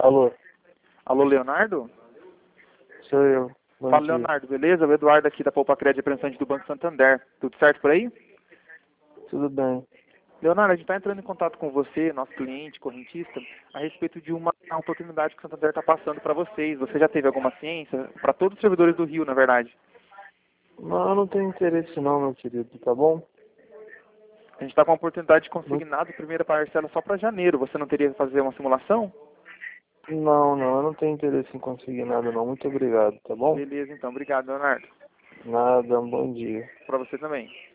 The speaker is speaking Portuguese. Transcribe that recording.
Alô, Alô, Leonardo? sou eu. Bom Fala, dia. Leonardo, beleza? O Eduardo aqui da Poupa Crédito Representante do Banco Santander. Tudo certo por aí? Tudo bem? Leonardo, a gente está entrando em contato com você, nosso cliente, correntista, a respeito de uma oportunidade que o Santander está passando para vocês. Você já teve alguma ciência? Para todos os servidores do Rio, na verdade. Não, eu não tenho interesse não, meu querido, tá bom? A gente está com a oportunidade de Muito- consignado primeira parcela só para janeiro. Você não teria que fazer uma simulação? Não, eu não tenho interesse em conseguir nada não. Muito obrigado, tá bom? Beleza, então. Obrigado, Leonardo. Nada, um bom dia. Para você também.